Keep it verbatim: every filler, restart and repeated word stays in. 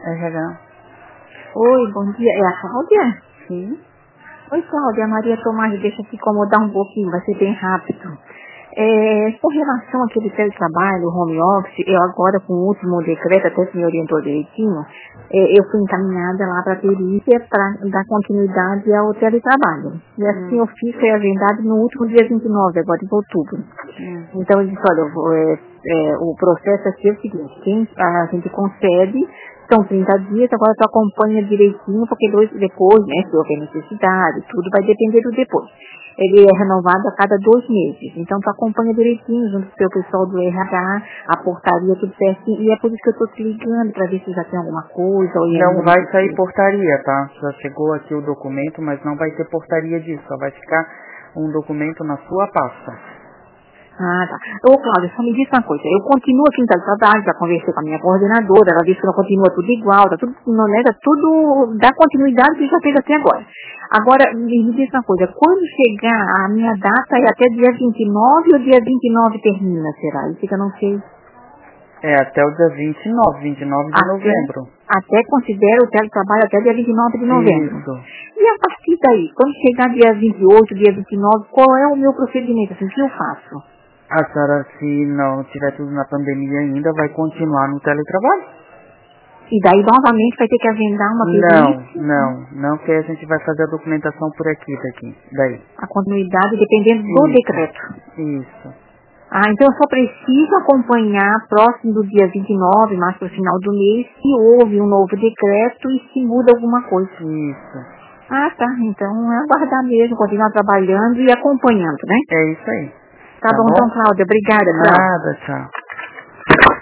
R H. Oi, bom dia. É a Cláudia? Sim. Oi, Cláudia. A Maria Tomás, deixa eu te incomodar um pouquinho, vai ser bem rápido. É, com relação àquele teletrabalho, home office, eu agora com o último decreto, até que me orientou direitinho, é, eu fui encaminhada lá para a perícia para dar continuidade ao teletrabalho. E assim Hum. eu fiz, foi agendado no último dia vinte e nove, agora de outubro. Hum. Então eu disse, olha, eu vou, é, é, o processo aqui é o seguinte, quem a gente concede, são trinta dias, agora tu acompanha direitinho, porque dois, depois, né, se houver necessidade, tudo vai depender do depois. Ele é renovado a cada dois meses, então tu acompanha direitinho junto com o seu pessoal do R H, a portaria, tudo certinho, e é por isso que eu tô te ligando, para ver se já tem alguma coisa, ou Não ainda vai não sair sei. portaria, tá? Já chegou aqui o documento, mas não vai ter portaria disso. Só vai ficar um documento na sua pasta. Ah, tá. Ô, Cláudia, só me diz uma coisa. Eu continuo aqui em teletrabalho, já conversei com a minha coordenadora, ela disse que não continua tudo igual, tá tudo, não é, tá tudo da continuidade que já fez até agora. Agora, me me diz uma coisa, quando chegar a minha data é até dia vinte e nove ou dia vinte e nove termina, será? Isso que eu não sei. É até o dia vinte e nove, vinte e nove de Até, novembro. até considero o teletrabalho até dia vinte e nove de novembro. Isso. E a partir daí, quando chegar dia vinte e oito, dia vinte e nove, qual é o meu procedimento? Assim, o que eu faço? A senhora, se não tiver tudo na pandemia ainda, vai continuar no teletrabalho? E daí novamente vai ter que agendar uma Não, perícia, não. Não, que a gente vai fazer a documentação por aqui, daqui. Daí. a continuidade dependendo do Isso. decreto. Isso. Ah, então eu só preciso acompanhar próximo do dia vinte e nove, mais para o final do mês, se houve um novo decreto e se muda alguma coisa. Isso. Ah, tá. Então é aguardar mesmo, continuar trabalhando e acompanhando, né? É isso aí. Tá, Tá bom, bom? então, Cláudia. Obrigada, tchau. Nada, tchau.